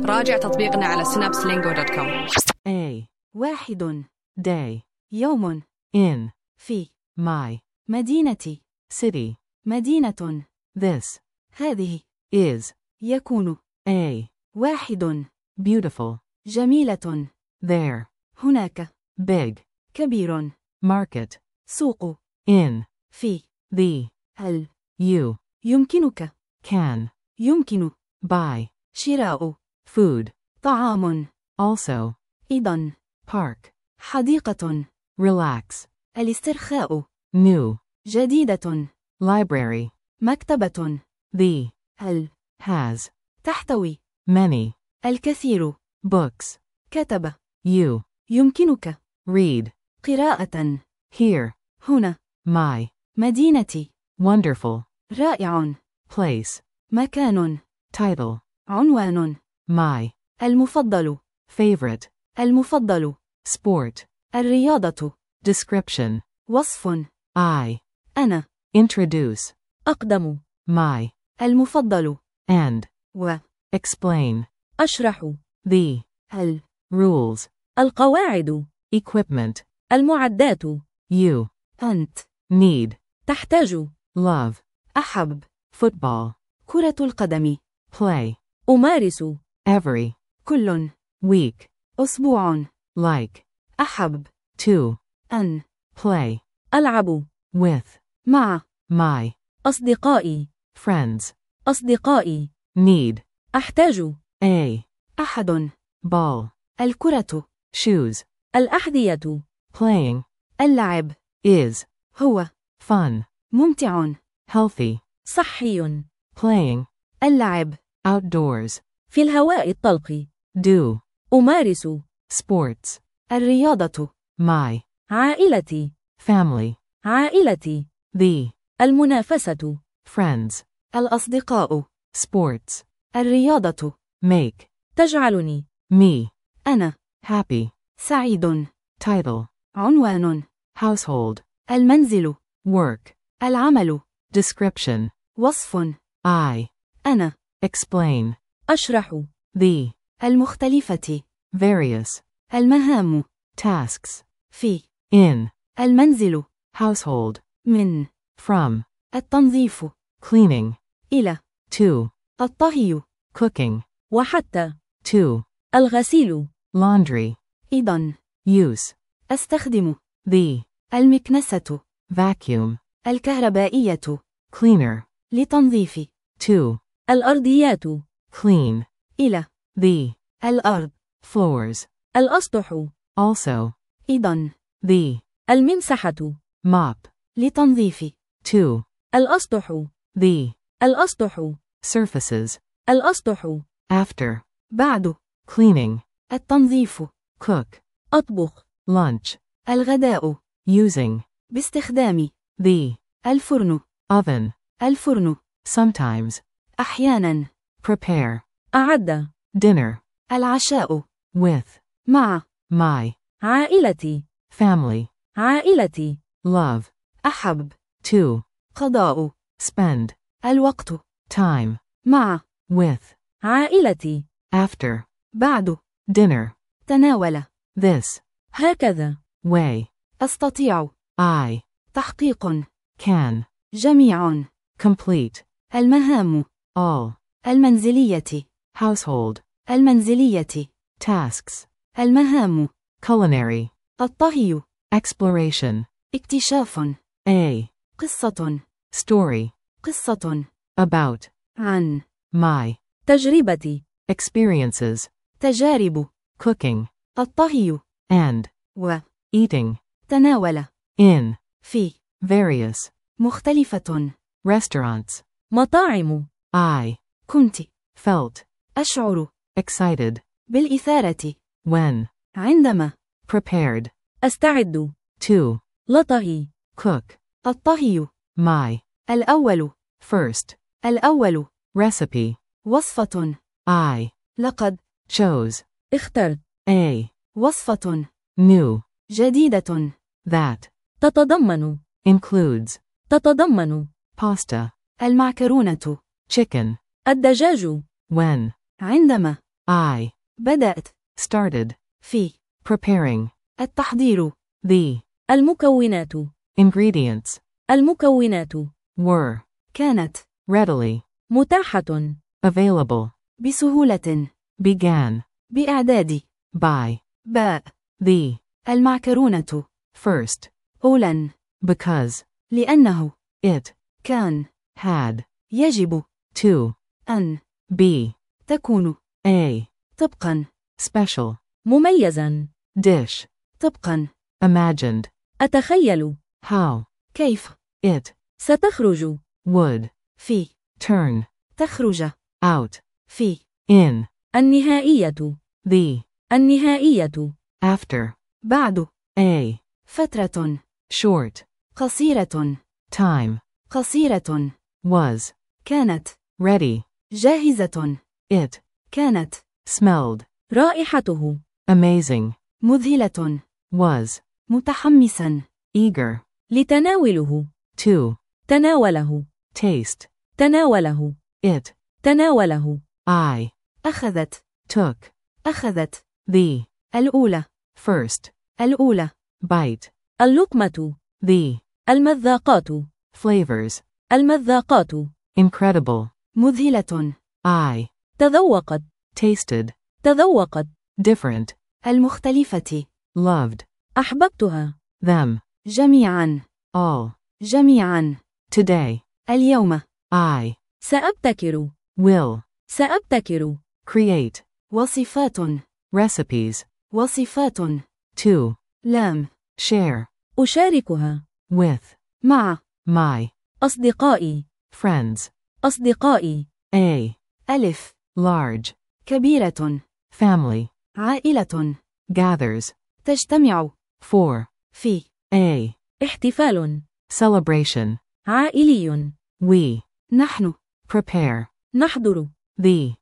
راجع تطبيقنا على synapselingo.com. A. واحد. Day. يوم. In. في. My. مدينة. City. مدينة. This. هذه. Is. يكون. A. واحد. Beautiful. جميلة. There. هناك. Big. كبير. Market. سوق. In. في. The. هل. You. يمكنك. Can. يمكن. Buy. شراء. Food. طعام. Also. أيضا. Park. حديقة. Relax. الاسترخاء. New. جديدة. Library. مكتبة. The. هل. Has. تحتوي. Many. الكثير. Books. كتب. You. يمكنك. Read. قراءة. Here. هنا. My. مدينتي. Wonderful. رائع. Place. مكان. Title. عنوان. My. المفضل. Favorite. المفضل. Sport. الرياضة. Description. وصف. I. أنا. Introduce. أقدم. My. المفضل. And. و. Explain. أشرح. The. هل. Rules. القواعد. Equipment. المعدات. You. أنت. Need. تحتاج. Love. أحب. Football. كرة القدم. Play. أمارس. Every. كل. Week. أسبوع. Like. أحب. To. أن. Play. ألعب. With. مع. My. أصدقائي. Friends. أصدقائي. Need. أحتاج. A. أحد. Ball. الكرة. Shoes. الأحذية. Playing. اللعب. Is. هو. Fun. ممتع. Healthy. صحي. Playing. اللعب. Outdoors. في الهواء الطلق. Do. أمارس. Sports. الرياضة. My. عائلتي. Family. عائلتي. The. المنافسة. Friends. الأصدقاء. Sports. الرياضة. Make. تجعلني. Me. أنا. Happy. سعيد. Title. عنوان. Household. المنزل. Work. العمل. Description. وصف. I. أنا. Explain. أشرح. The. المختلفة. Various. المهام. Tasks. في. In. المنزل. Household. من. From. التنظيف. Cleaning. إلى. To. الطهي. Cooking. وحتى. To. الغسيل. Laundry. أيضا. Use. أستخدم. The. المكنسة. Vacuum. الكهربائية. Cleaner. لتنظيف. To. الأرضيات. Clean. إلى. The. الأرض. Floors. الأسطح. Also. أيضا. The. الممسحة. Mop. لتنظيف. To. الأسطح. The. الأسطح. Surfaces. الأسطح. After. بعد. Cleaning. التنظيف. Cook. أطبخ. Lunch. الغداء. Using. باستخدام. The. الفرن. Oven. الفرن. Sometimes. أحيانا. Prepare. أعد. Dinner. العشاء. With. مع. My. عائلتي. Family. عائلتي. Love. أحب. To. قضاء. Spend. الوقت. Time. مع. With. عائلتي. After. بعد. Dinner. تناول. This. هكذا. Way. أستطيع. I. تحقيق. Can. جميع. Complete. المهام. All. المنزلية. Household. المنزلية. Tasks. المهام. Culinary. الطهي. Exploration. اكتشاف. A. قصة. Story. قصة. About. عن. My. تجربة. Experiences. تجارب. Cooking. الطهي. And. و. Eating. تناول. In. في. Various. مختلفة. Restaurants. مطاعم. I. كنت. Felt. أشعر. Excited. بالإثارة. When. عندما. Prepared. أستعد. To. لطهي. Cook. الطهي. My. الأول. First. الأول. Recipe. وصفة. I. لقد. Chose. اخترت. A. وصفة. New. جديدة. That. تتضمن. Includes. تتضمن. Pasta. المعكرونة. Chicken. الدجاج. When. عندما. I بدأت. started في. preparing التحضير. the المكونات. ingredients المكونات. were كانت. readily متاحة. available بسهولة. began بإعداد. by باء. the المعكرونة. first أولاً. because لأنه. it كان. had يجب. to أن. be تكون. a طبقاً. special مميزاً. dish طبقاً. imagined أتخيل. how كيف. it ستخرج. would في. turn تخرج. out في. in النهائية. the النهائية. after بعد. a فترة. short قصيرة. time قصيرة. was كانت. ready جاهزة. it كانت. smelled رائحته. amazing مذهلة. was متحمسا. eager لتناوله. to تناوله. taste تناوله. it تناوله. I أخذت. took أخذت. the الأولى. first الأولى. bite اللقمة. the المذاقات. flavors المذاقات. incredible مذهلة. I تذوقت. tasted تذوقت. different المختلفة. loved أحببتها. them جميعا. all جميعا. today اليوم. I سأبتكر. will سأبتكر. create وصفات. recipes وصفات. to لام. share أشاركها. with مع. my أصدقائي. friends أصدقائي. a ألف. large كبيرة. family عائلة. gathers تجتمع. for في. a احتفال. celebration عائلي. we نحن. prepare نحضر. the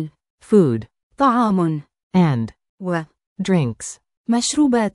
food طعام. and و. drinks مشروبات.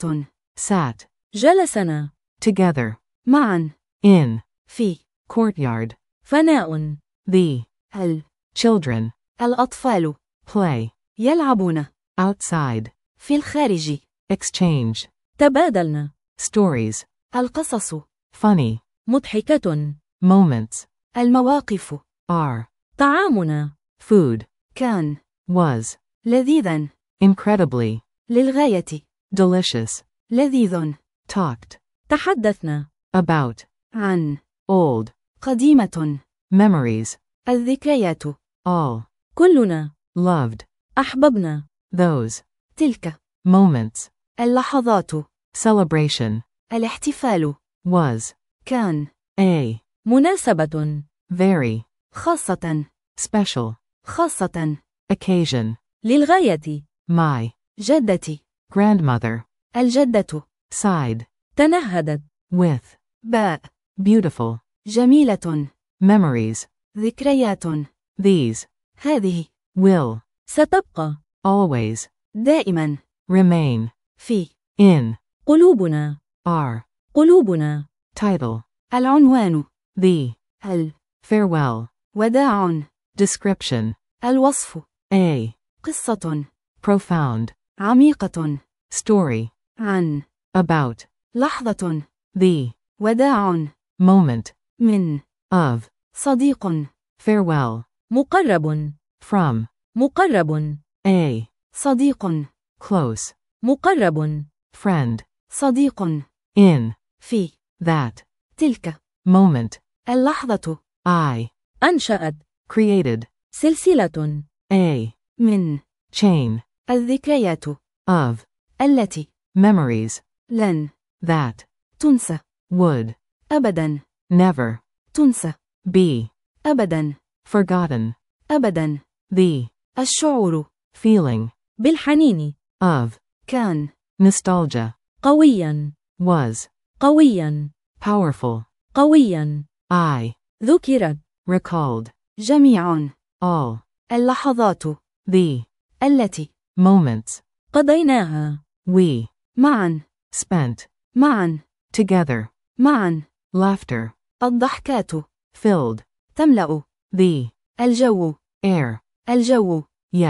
sat جلسنا. together معا. in في. courtyard فناء. the ال. children الأطفال. play يلعبون. outside في الخارج. exchange تبادلنا. stories القصص. funny مضحكة. moments المواقف. are طعامنا. food كان. was لذيذا. incredibly للغاية. delicious لذيذ. talked تحدثنا. about عن. old قديمة. memories الذكريات. all كلنا. loved أحببنا. those تلك. moments اللحظات. celebration الاحتفال. was كان. a مناسبة. very خاصة. special خاصة. occasion للغاية. my جدتي. grandmother الجدة. sighed تنهدت. with باء. beautiful جميلة. memories ذكريات. these هذه. will ستبقى. always دائما. remain في. in قلوبنا. our قلوبنا. title العنوان. the ال. farewell وداع. description الوصف. a قصة. profound عميقة. story عن. about لحظة. the وداع. moment من. of صديق. farewell مقرب. from مقرب. a صديق. close مقرب. friend صديق. in في. that تلك. moment اللحظة. I أنشأت. created سلسلة. a من. chain الذكريات. of التي. memories لن. that تنسى. would أبدا. never تنسى. be أبدا. forgotten أبدا. the الشعور. feeling بالحنين. of كان. nostalgia قويا. was قويا. powerful قويا. I ذكرت. recalled جميع. all اللحظات. the التي. moments قضيناها. we معا. spent معا. together معا. laughter الضحكات. filled تملأ. the الجو. air الجو. yet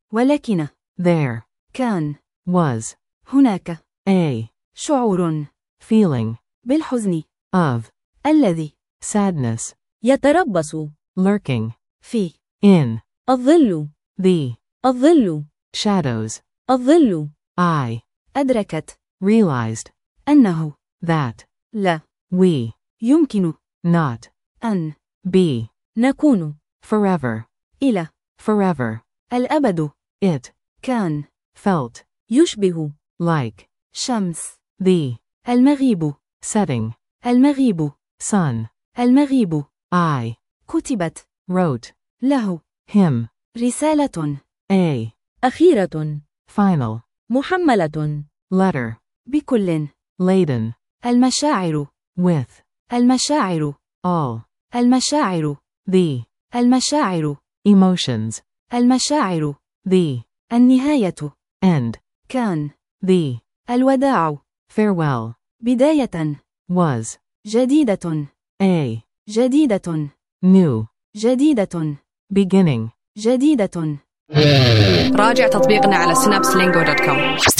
ولكن. there, كان. was, هناك. a, شعور. feeling, بالحزن. of, الذي. sadness, يتربص. lurking, في. in, الظل. the, الظل. shadows, الظل. I, أدركت. realized, أنه. that, لا. we, يمكن. not, أن. be, نكون. forever, إلى. forever, الأبد. it, كان. felt, يشبه. like, شمس. the, المغيب. setting, المغيب. sun, المغيب. I, كتبت. wrote, له. him, رسالة. a, أخيرة. final, محملة. letter, بكل. laden, المشاعر. with, المشاعر. all, المشاعر. the, المشاعر. emotions, المشاعر. the, النهاية. end, كان. the, الوداع. farewell, بداية. was, جديدة. a, جديدة. new, جديدة. beginning. جديدة. راجع تطبيقنا على synapselingo.com.